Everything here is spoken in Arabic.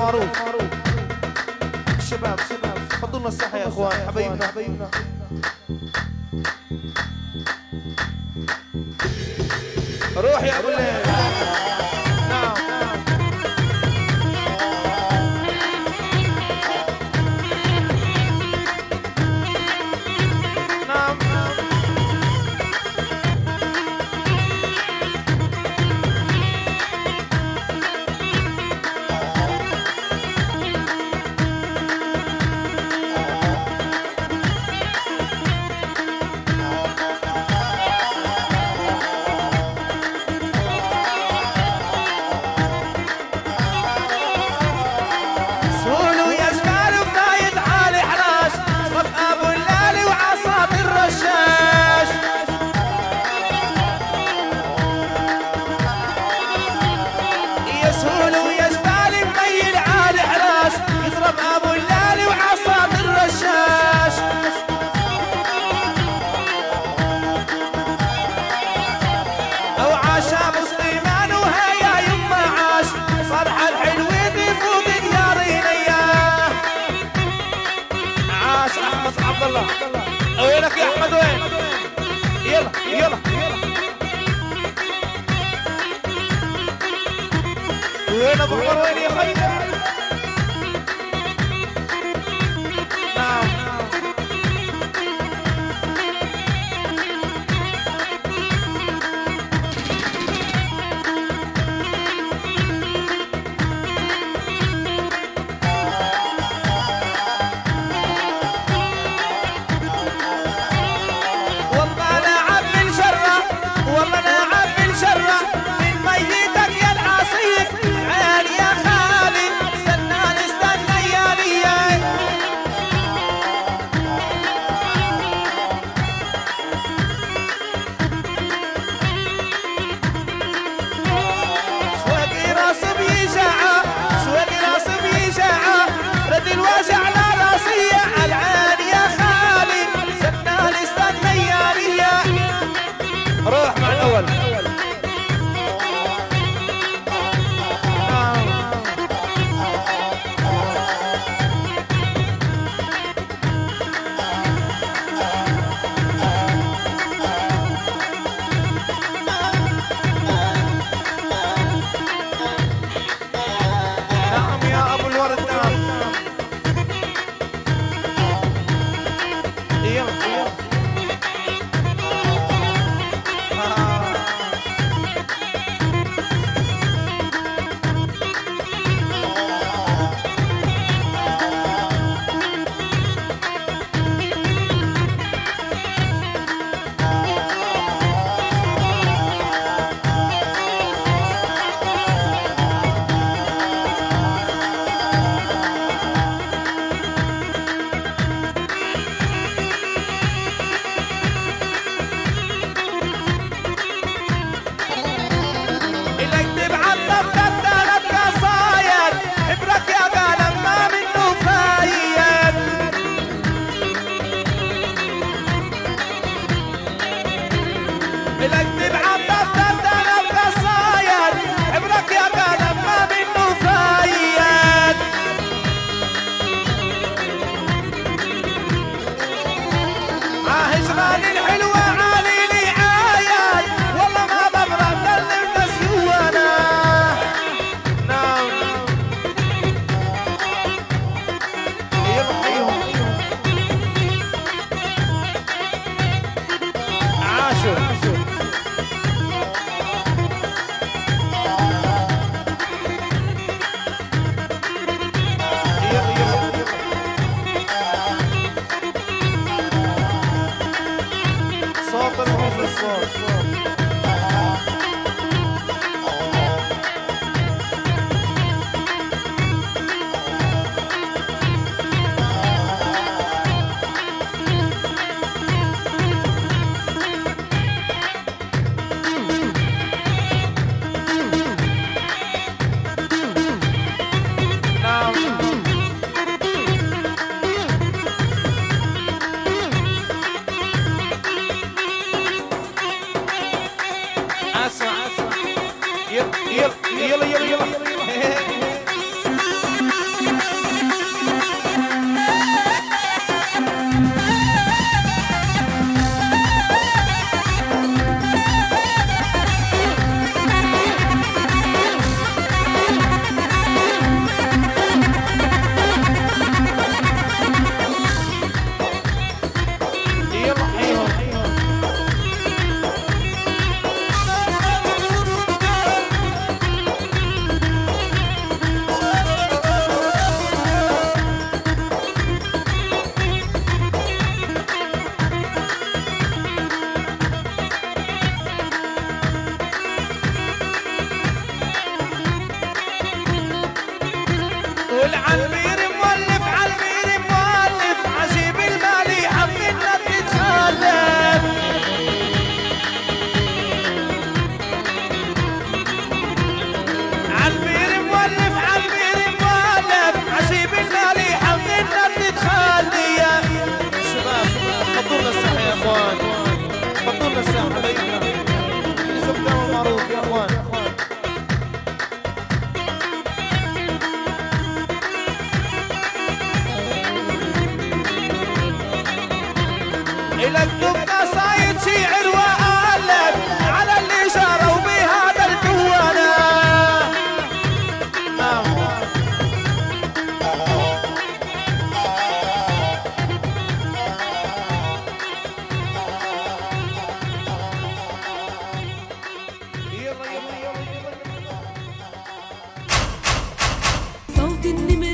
معروف. الشباب فضلنا الصحة يا اخوان حبايبنا. روح يا ابو الليل. نعم نعم وينك يا احمد وين؟ يلا وين ابو عمر وين يا خي؟ نعم من ميتك يا العصير عين يا خالي. والعالمير مولف عالمير مولف عجيب المالي حبيتنا تتخلف عالمير مولف عجيب المالي حبيتنا تتخلي يا شباب فضوا لنا الساحة يا اخوان فضوا لنا الساحة حبايبنا اللي سبقوا معروف يا اخوان إلك تبقى صايد شعر وقالب على اللي جروا بهذا الكوانا صوت النمر